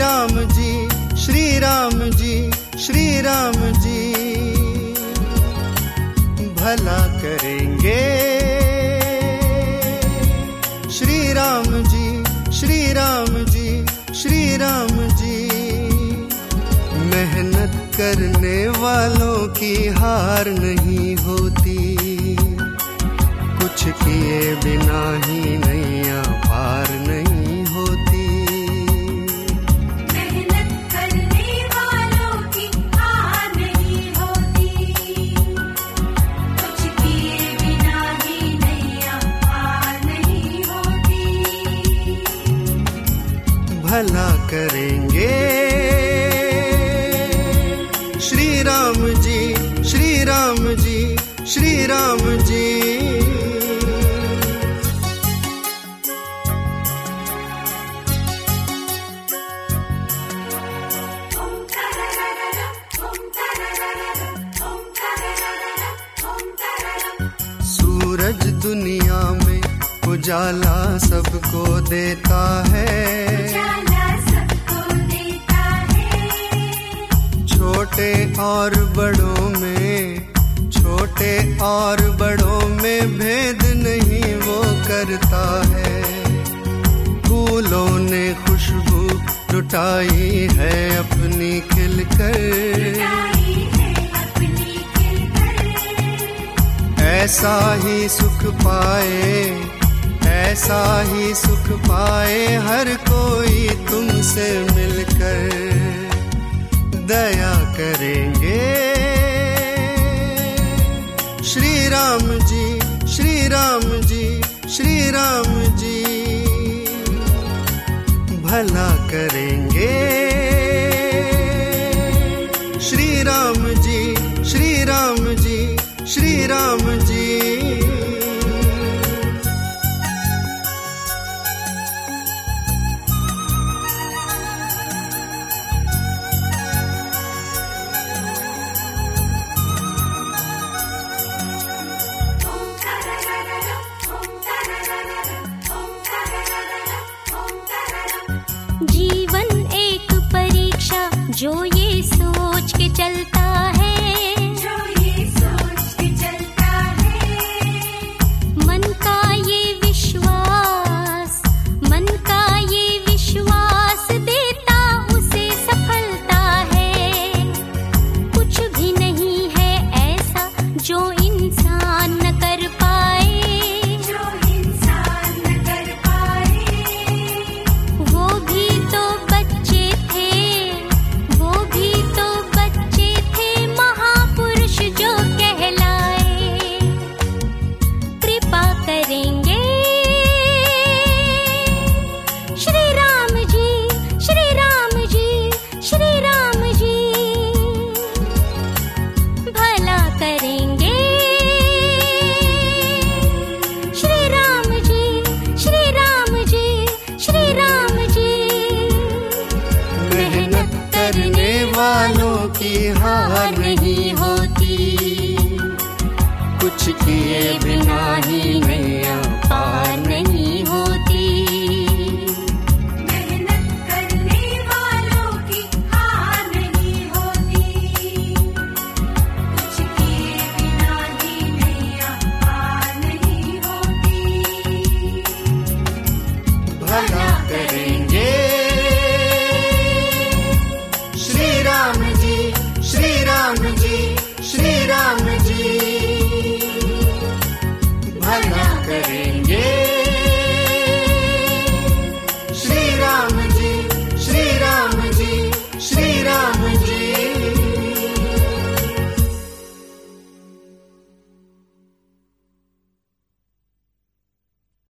राम जी, श्री राम जी, श्री राम जी भला करेंगे। श्री राम जी, श्री राम जी, श्री राम जी मेहनत करने वालों की हार नहीं होती, कुछ किए बिना ही नैया पार नहीं होती। मेहनत करने वालों की हार नहीं होती, कुछ किए बिना ही नैया पार नहीं होती। भला करेंगे। श्री राम जी, श्री राम जी, श्री राम जी सूरज दुनिया में उजाला सबको देता है, उजाला सबको देता है। छोटे और बड़ों में, छोटे और बड़ों में भेद नहीं वो करता है। फूलों ने खुशबू लुटाई है अपनी खिलकर, ऐसा ही सुख पाए, ऐसा ही सुख पाए हर कोई तुमसे मिलकर। दया करेंगे। श्री राम जी, श्री राम जी, श्री राम जी भला करेंगे। श्री राम जी, श्री राम जी, श्री राम जी जीवन एक परीक्षा जो ये सोच के चलता है, जो ये सोच के चलता है। मन का ये विश्वास, मन का ये विश्वास देता उसे सफलता है। कुछ भी नहीं है ऐसा जो इंसान न कर पाए, जो इंसान न कर पाए। वो भी तो बच्चे थे, वो भी तो बच्चे थे महापुरुष जो कहलाए। कृपा करेंगे। श्री राम जी, श्री राम जी, श्री राम जी भला करेंगे। श्री राम जी, श्री राम जी, श्री राम जी मेहनत करने वालों की हार नहीं होती, कुछ किए बिना ही नहीं